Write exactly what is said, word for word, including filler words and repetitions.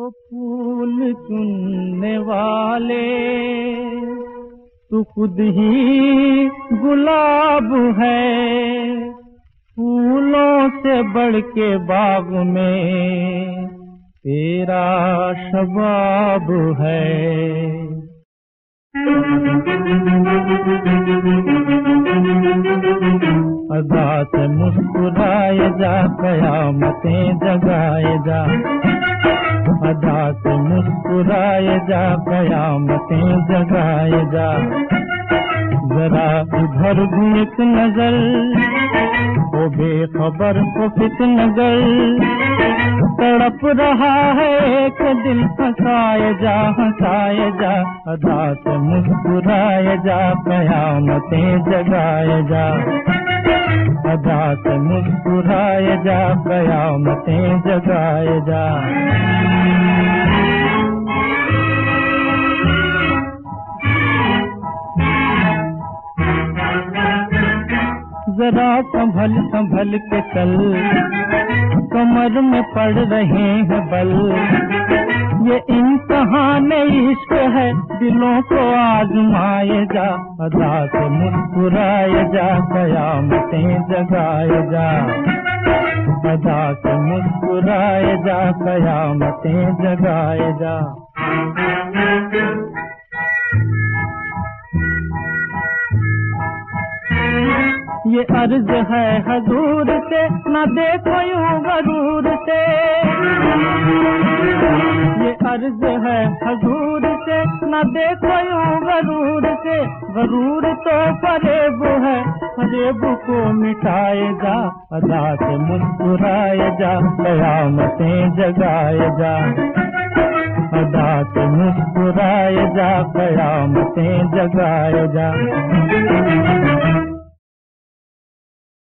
फूल चुनने वाले तू खुद ही गुलाब है, फूलों से बढ़ के बाग में तेरा शबाब है। अदा से मुस्कुराए जा, कयामतें जगाए जा। अदा से मुस्कुराए जा, कयामतें जगाए जा। जरा इधर भी एक नजर, वो बेखबर को फितनगर तड़प रहा है एक दिल, हंसाए जा हंसाए जा। अदा से मुस्कुराए जा, कयामतें जगाए जा। अदा से मुस्कुराए जा, कयामतें जगाए जा। जरा संभल संभल के चल, कमर में पड़ रहे हैं बल। ये इम्तिहान इश्क है, दिलों को आजमाए जा। अदा से मुस्कुराए जा, कयामतें जगाए जा। अदा से मुस्कुराए जा, कयामतें जगाए जा। ये अर्ज है हजूर से, न देखो यूं गरूर से। ये अर्ज है हजूर से, न देखो यूं गरूर से। गरूर तो फरेब है, फरेब को मिटाए जा। अदा से मुस्कुराए जा, कयामतें जगाए जा। अदा से मुस्कुराए जा, कयामतें जगाए जा।